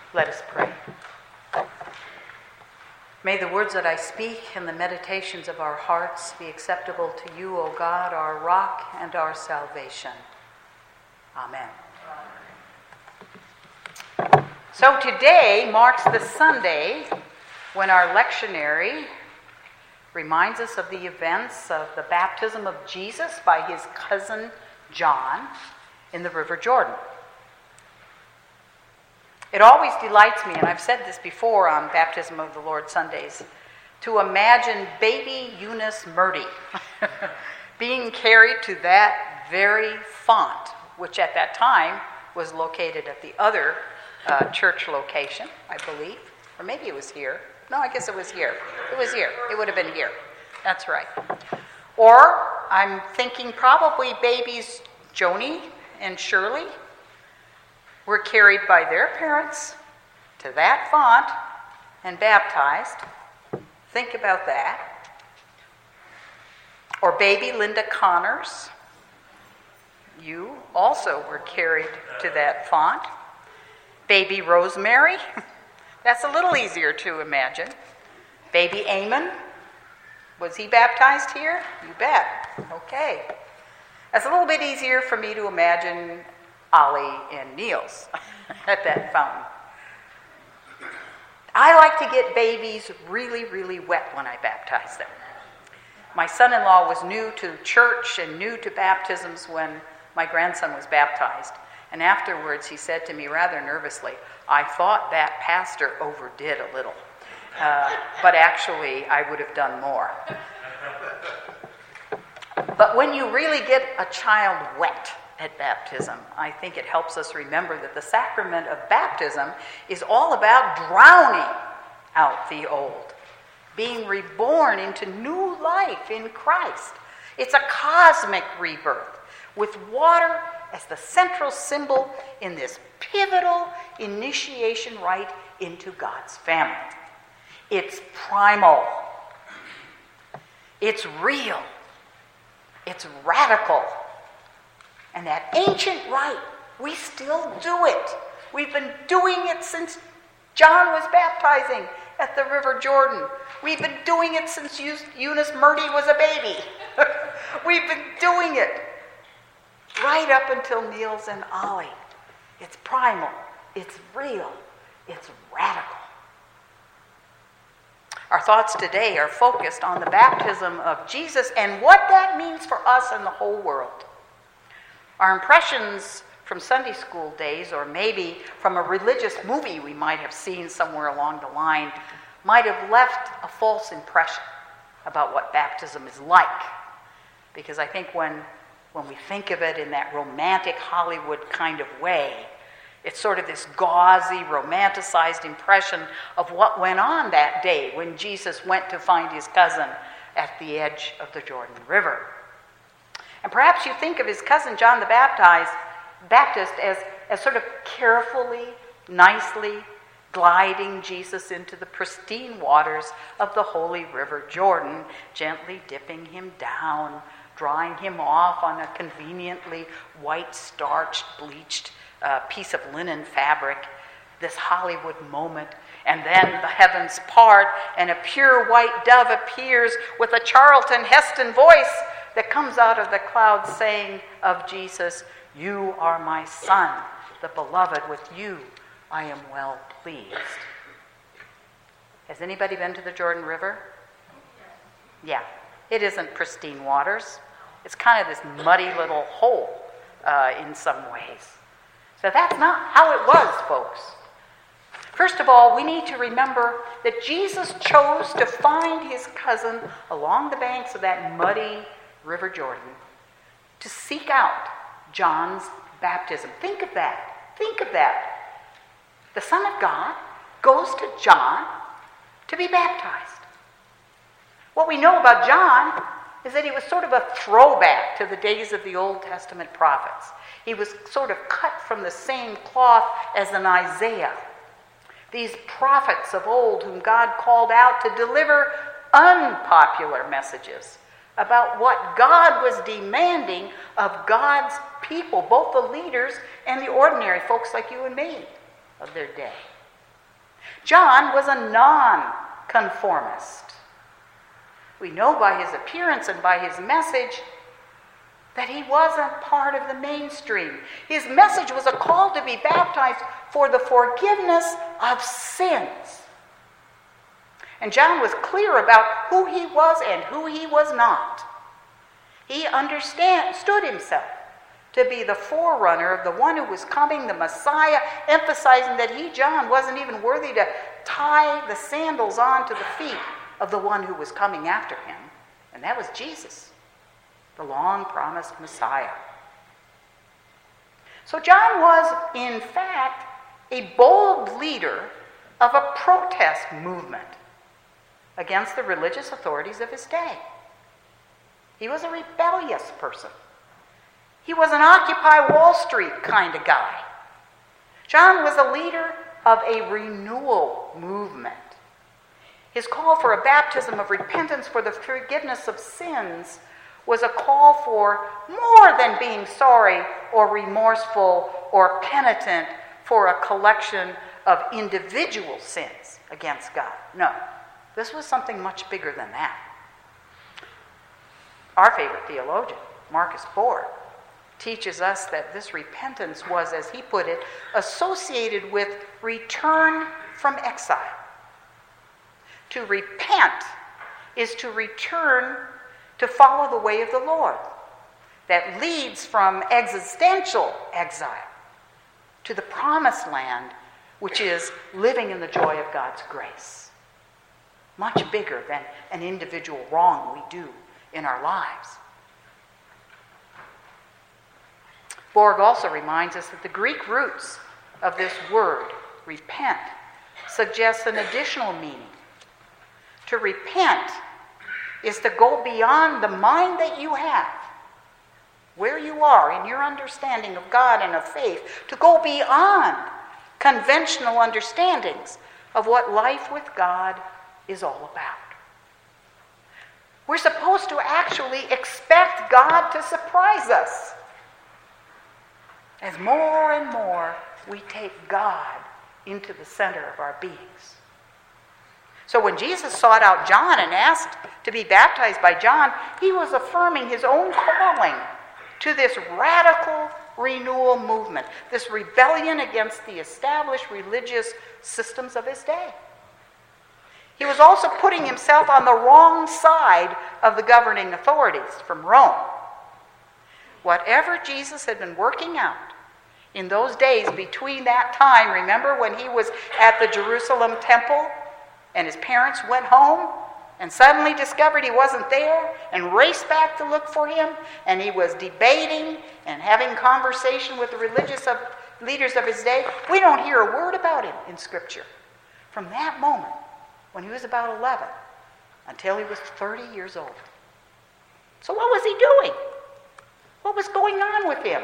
Let us pray. May the words that I speak and the meditations of our hearts be acceptable to you, O God, our rock and our salvation. Amen. So today marks the Sunday when our lectionary reminds us of the events of the baptism of Jesus by his cousin John in the River Jordan. It always delights me, and I've said this before on Baptism of the Lord Sundays, to imagine baby Eunice Murdy being carried to that very font, which at that time was located at the other church location, I believe. Or maybe it was here. No, I guess it was here. It was here. It would have been here. That's right. Or I'm thinking probably babies Joni and Shirley were carried by their parents to that font and baptized. Think about that. Or baby Linda Connors. You also were carried to that font. Baby Rosemary. That's a little easier to imagine. Baby Amon. Was he baptized here? You bet. Okay. That's a little bit easier for me to imagine Ollie and Niels at that fountain. I like to get babies really, really wet when I baptize them. My son-in-law was new to church and new to baptisms when my grandson was baptized. And afterwards he said to me rather nervously, I thought that pastor overdid a little. But actually I would have done more. But when you really get a child wet at baptism, I think it helps us remember that the sacrament of baptism is all about drowning out the old, being reborn into new life in Christ. It's a cosmic rebirth with water as the central symbol in this pivotal initiation rite into God's family. It's primal. It's real. It's radical. And that ancient rite, we still do it. We've been doing it since John was baptizing at the River Jordan. We've been doing it since Eunice Murdy was a baby. We've been doing it right up until Niels and Ollie. It's primal. It's real. It's radical. Our thoughts today are focused on the baptism of Jesus and what that means for us and the whole world. Our impressions from Sunday school days, or maybe from a religious movie we might have seen somewhere along the line, might have left a false impression about what baptism is like. Because I think when we think of it in that romantic Hollywood kind of way, it's sort of this gauzy, romanticized impression of what went on that day when Jesus went to find his cousin at the edge of the Jordan River. And perhaps you think of his cousin John the Baptist as sort of carefully, nicely gliding Jesus into the pristine waters of the holy River Jordan, gently dipping him down, drying him off on a conveniently white, starched, bleached piece of linen fabric, this Hollywood moment. And then the heavens part and a pure white dove appears with a Charlton Heston voice that comes out of the clouds saying of Jesus, "You are my son, the beloved. With you I am well pleased." Has anybody been to the Jordan River? Yeah. It isn't pristine waters. It's kind of this muddy little hole in some ways. So that's not how it was, folks. First of all, we need to remember that Jesus chose to find his cousin along the banks of that muddy River Jordan to seek out John's baptism. Think of that. Think of that. The Son of God goes to John to be baptized. What we know about John is that he was sort of a throwback to the days of the Old Testament prophets. He was sort of cut from the same cloth as an Isaiah. These prophets of old whom God called out to deliver unpopular messages about what God was demanding of God's people, both the leaders and the ordinary folks like you and me of their day. John was a non-conformist. We know by his appearance and by his message that he wasn't part of the mainstream. His message was a call to be baptized for the forgiveness of sins. And John was clear about who he was and who he was not. He understood himself to be the forerunner of the one who was coming, the Messiah, emphasizing that he, John, wasn't even worthy to tie the sandals onto the feet of the one who was coming after him. And that was Jesus, the long-promised Messiah. So John was, in fact, a bold leader of a protest movement against the religious authorities of his day. He was a rebellious person. He was an Occupy Wall Street kind of guy. John was a leader of a renewal movement. His call for a baptism of repentance for the forgiveness of sins was a call for more than being sorry or remorseful or penitent for a collection of individual sins against God. No, this was something much bigger than that. Our favorite theologian, Marcus Borg, teaches us that this repentance was, as he put it, associated with return from exile. To repent is to return to follow the way of the Lord. That leads from existential exile to the promised land, which is living in the joy of God's grace. Much bigger than an individual wrong we do in our lives. Borg also reminds us that the Greek roots of this word, repent, suggests an additional meaning. To repent is to go beyond the mind that you have, where you are in your understanding of God and of faith, to go beyond conventional understandings of what life with God is all about. We're supposed to actually expect God to surprise us as more and more we take God into the center of our beings. So when Jesus sought out John and asked to be baptized by John, he was affirming his own calling to this radical renewal movement, this rebellion against the established religious systems of his day. He was also putting himself on the wrong side of the governing authorities from Rome. Whatever Jesus had been working out in those days between that time, remember when he was at the Jerusalem temple and his parents went home and suddenly discovered he wasn't there and raced back to look for him, and he was debating and having conversation with the religious leaders of his day? We don't hear a word about him in Scripture. From that moment, when he was about 11, until he was 30 years old. So what was he doing? What was going on with him?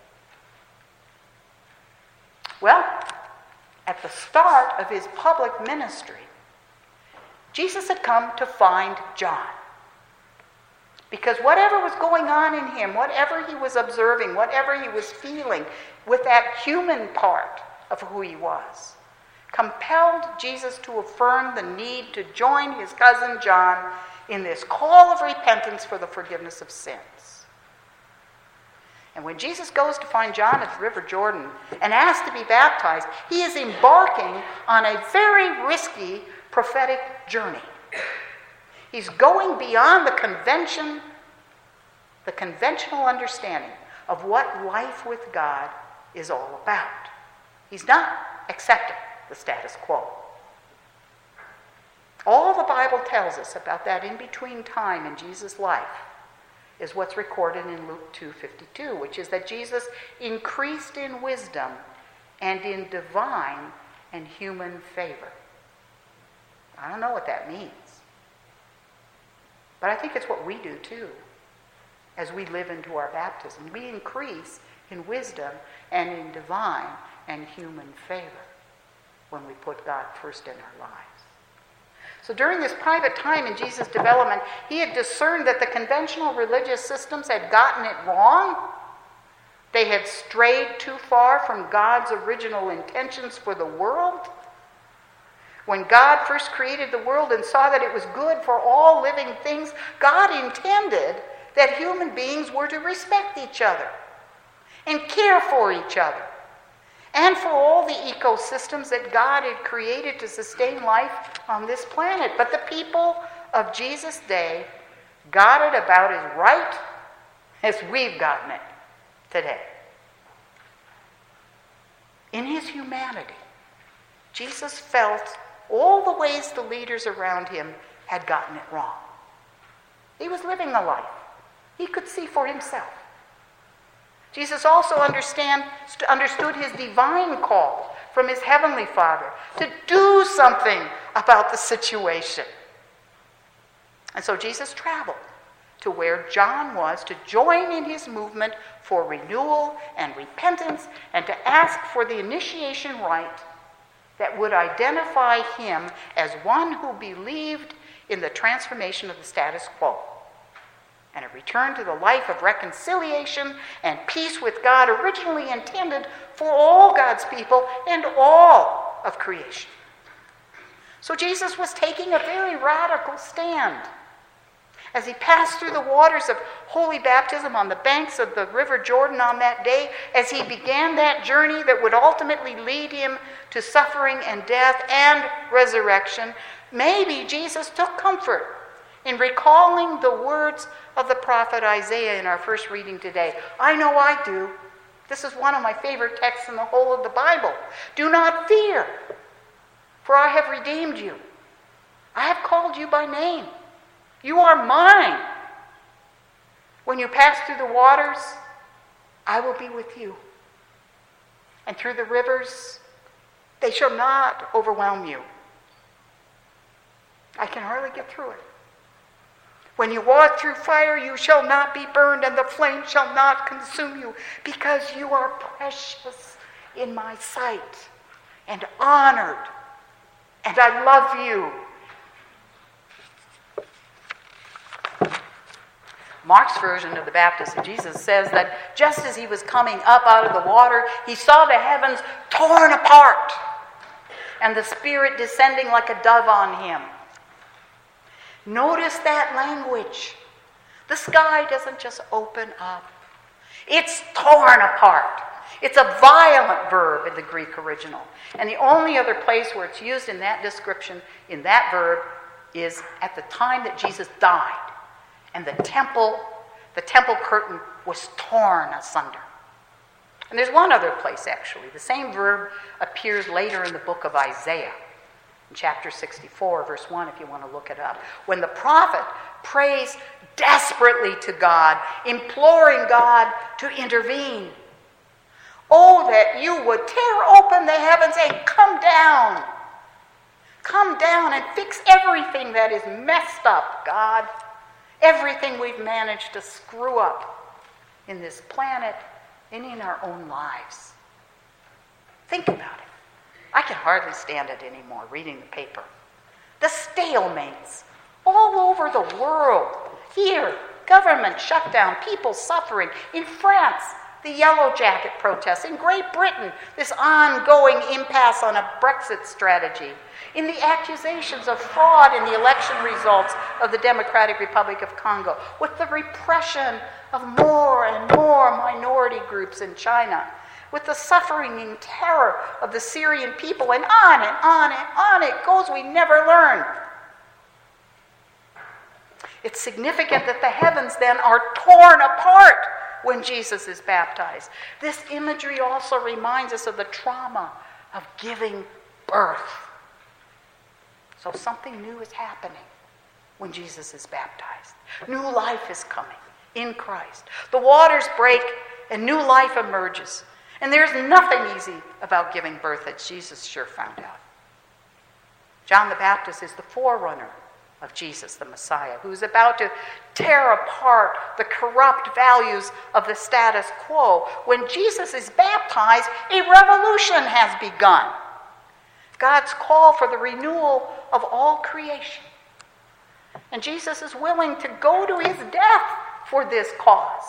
Well, at the start of his public ministry, Jesus had come to find John. Because whatever was going on in him, whatever he was observing, whatever he was feeling with that human part of who he was, compelled Jesus to affirm the need to join his cousin John in this call of repentance for the forgiveness of sins. And when Jesus goes to find John at the River Jordan and asks to be baptized, he is embarking on a very risky prophetic journey. He's going beyond the conventional understanding of what life with God is all about. He's not accepting the status quo. All the Bible tells us about that in-between time in Jesus' life is what's recorded in Luke 2:52, which is that Jesus increased in wisdom and in divine and human favor. I don't know what that means, but I think it's what we do too as we live into our baptism. We increase in wisdom and in divine and human favor when we put God first in our lives. So during this private time in Jesus' development, he had discerned that the conventional religious systems had gotten it wrong. They had strayed too far from God's original intentions for the world. When God first created the world and saw that it was good for all living things, God intended that human beings were to respect each other and care for each other and for all the ecosystems that God had created to sustain life on this planet. But the people of Jesus' day got it about as right as we've gotten it today. In his humanity, Jesus felt all the ways the leaders around him had gotten it wrong. He was living a life he could see for himself. Jesus also understood his divine call from his heavenly Father to do something about the situation. And so Jesus traveled to where John was to join in his movement for renewal and repentance and to ask for the initiation rite that would identify him as one who believed in the transformation of the status quo and a return to the life of reconciliation and peace with God originally intended for all God's people and all of creation. So Jesus was taking a very radical stand. As he passed through the waters of holy baptism on the banks of the River Jordan on that day, as he began that journey that would ultimately lead him to suffering and death and resurrection, maybe Jesus took comfort in recalling the words of the prophet Isaiah in our first reading today. I know I do. This is one of my favorite texts in the whole of the Bible. Do not fear, for I have redeemed you. I have called you by name. You are mine. When you pass through the waters, I will be with you. And through the rivers, they shall not overwhelm you. I can hardly get through it. When you walk through fire, you shall not be burned, and the flame shall not consume you, because you are precious in my sight and honored, and I love you. Mark's version of the baptism of Jesus says that just as he was coming up out of the water, he saw the heavens torn apart and the Spirit descending like a dove on him. Notice that language. The sky doesn't just open up. It's torn apart. It's a violent verb in the Greek original. And the only other place where it's used in that description, in that verb, is at the time that Jesus died. And the temple curtain was torn asunder. And there's one other place, actually. The same verb appears later in the book of Isaiah, in chapter 64, verse 1, if you want to look it up. When the prophet prays desperately to God, imploring God to intervene. Oh, that you would tear open the heavens and come down. Come down and fix everything that is messed up, God. Everything we've managed to screw up in this planet and in our own lives. Think about it. I can hardly stand it anymore, reading the paper. The stalemates all over the world. Here, government shutdown, people suffering. In France, the Yellow Jacket protests. In Great Britain, this ongoing impasse on a Brexit strategy. In the accusations of fraud in the election results of the Democratic Republic of Congo. With the repression of more and more minority groups in China. With the suffering and terror of the Syrian people, and on and on and on it goes. We never learn. It's significant that the heavens then are torn apart when Jesus is baptized. This imagery also reminds us of the trauma of giving birth. So something new is happening when Jesus is baptized. New life is coming in Christ. The waters break and new life emerges. And there's nothing easy about giving birth that Jesus sure found out. John the Baptist is the forerunner of Jesus, the Messiah, who's about to tear apart the corrupt values of the status quo. When Jesus is baptized, a revolution has begun. God's call for the renewal of all creation. And Jesus is willing to go to his death for this cause.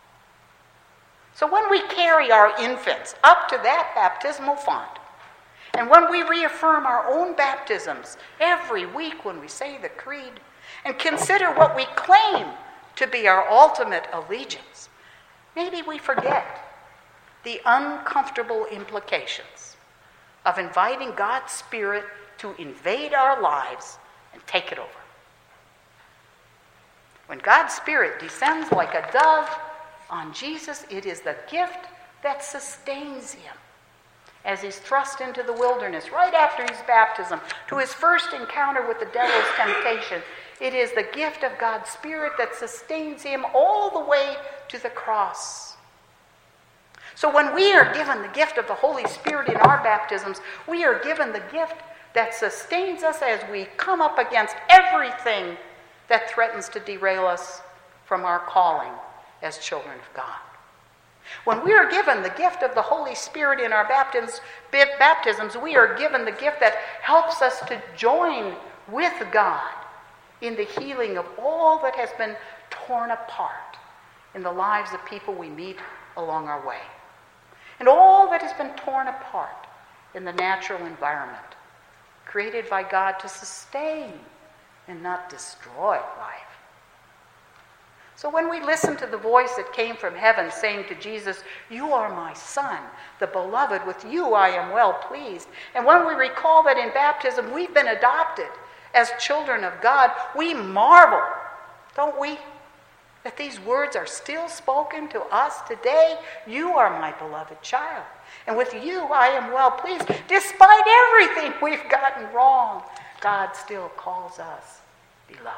So when we carry our infants up to that baptismal font And when we reaffirm our own baptisms every week when we say the creed and consider what we claim to be our ultimate allegiance, maybe we forget the uncomfortable implications of inviting God's Spirit to invade our lives and take it over. When God's Spirit descends like a dove on Jesus, it is the gift that sustains him as he's thrust into the wilderness right after his baptism to his first encounter with the devil's temptation. It is the gift of God's Spirit that sustains him all the way to the cross. So when we are given the gift of the Holy Spirit in our baptisms, we are given the gift that sustains us as we come up against everything that threatens to derail us from our calling as children of God. When we are given the gift of the Holy Spirit in our baptisms, we are given the gift that helps us to join with God in the healing of all that has been torn apart in the lives of people we meet along our way, and all that has been torn apart in the natural environment created by God to sustain and not destroy life. So when we listen to the voice that came from heaven saying to Jesus, "You are my Son, the beloved, with you I am well pleased," and when we recall that in baptism we've been adopted as children of God, we marvel, don't we, that these words are still spoken to us today. You are my beloved child, and with you I am well pleased. Despite everything we've gotten wrong, God still calls us beloved.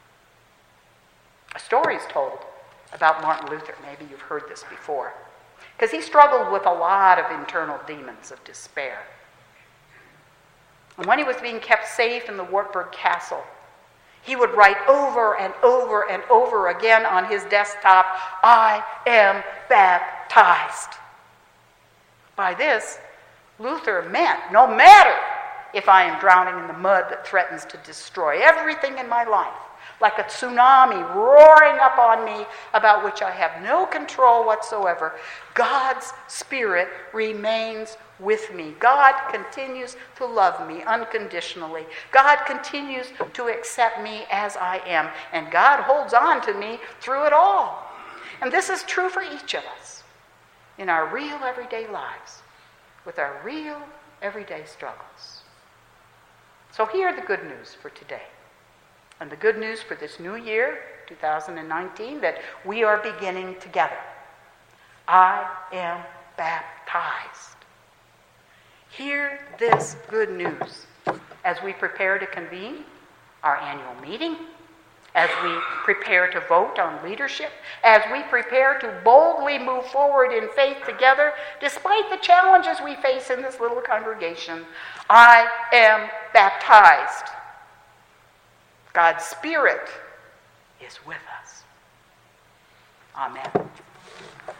A story is told about Martin Luther. Maybe you've heard this before, because he struggled with a lot of internal demons of despair. And when he was being kept safe in the Wartburg Castle, he would write over and over and over again on his desktop, "I am baptized." By this, Luther meant, no matter if I am drowning in the mud that threatens to destroy everything in my life, like a tsunami roaring up on me about which I have no control whatsoever, God's Spirit remains with me. God continues to love me unconditionally. God continues to accept me as I am. And God holds on to me through it all. And this is true for each of us in our real everyday lives, with our real everyday struggles. So here are the good news for today. And the good news for this new year, 2019, that we are beginning together. I am baptized. Hear this good news as we prepare to convene our annual meeting, as we prepare to vote on leadership, as we prepare to boldly move forward in faith together, despite the challenges we face in this little congregation. I am baptized. God's Spirit is with us. Amen.